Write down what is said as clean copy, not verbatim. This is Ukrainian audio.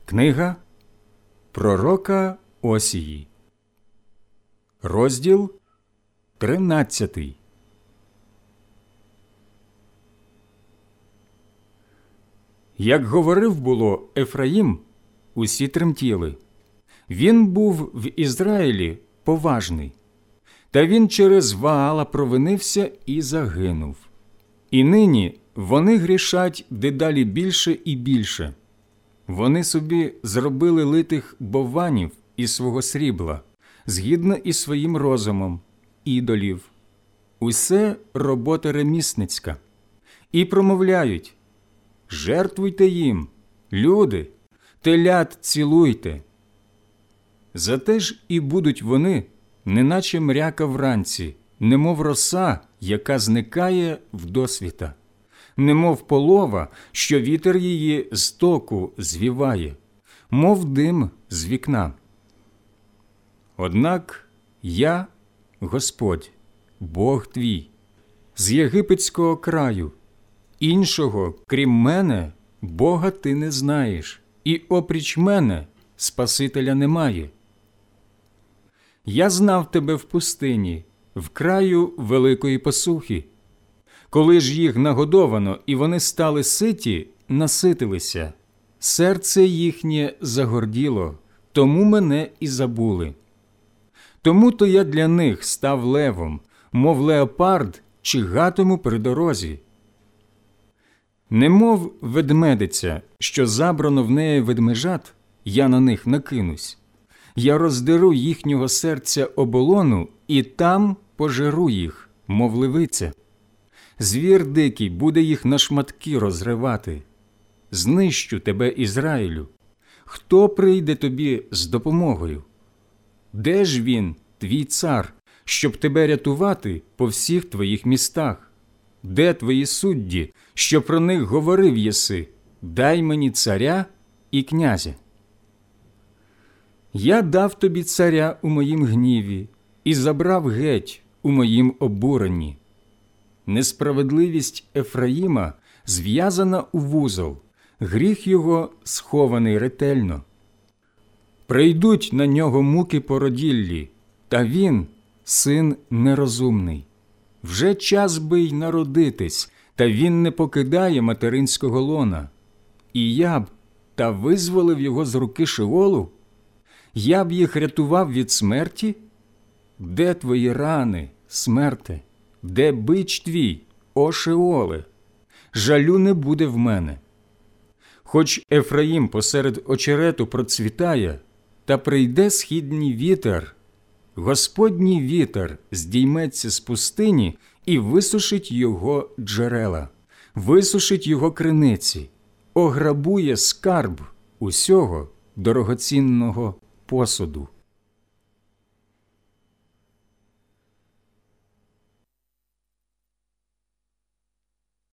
Книга пророка Осії, розділ 13. Як говорив було Ефраїм, усі тремтіли. Він був в Ізраїлі поважний. Та він через Ваала провинився і загинув. І нині вони грішать дедалі більше і більше. Вони собі зробили литих бованів із свого срібла, згідно із своїм розумом, ідолів. Усе робота ремісницька. І промовляють: жертвуйте їм, люди, телят цілуйте. Зате ж і будуть вони, неначе мряка вранці, немов роса, яка зникає вдосвіта, немов полова, що вітер її з току звіває, мов дим з вікна. Однак я, Господь, Бог твій, з єгипетського краю, іншого, крім мене, Бога ти не знаєш, і опріч мене Спасителя немає. Я знав тебе в пустині, в краю великої посухи. Коли ж їх нагодовано і вони стали ситі, наситилися, серце їхнє загорділо, тому мене і забули. Тому-то я для них став левом, мов леопард чигатиму при дорозі. Немов ведмедиця, що забрано в неї ведмежат, я на них накинусь. Я роздеру їхнього серця оболону і там пожеру їх, мов левиця. Звір дикий буде їх на шматки розривати. Знищу тебе, Ізраїлю. Хто прийде тобі з допомогою? Де ж він, твій цар, щоб тебе рятувати по всіх твоїх містах? Де твої судді, що про них говорив єси: дай мені царя і князя? Я дав тобі царя у моїм гніві і забрав геть у моїм обуренні. Несправедливість Ефраїма зв'язана у вузол, гріх його схований ретельно. Прийдуть на нього муки породіллі, та він – син нерозумний. Вже час би й народитись, та він не покидає материнського лона. І я б та визволив його з руки Шеолу? Я б їх рятував від смерті? Де твої рани, смерте? Де бич твій, о Шеоле? Жалю не буде в мене. Хоч Ефраїм посеред очерету процвітає, та прийде східній вітер, Господній вітер здійметься з пустині і висушить його джерела, висушить його криниці, ограбує скарб усього дорогоцінного посуду.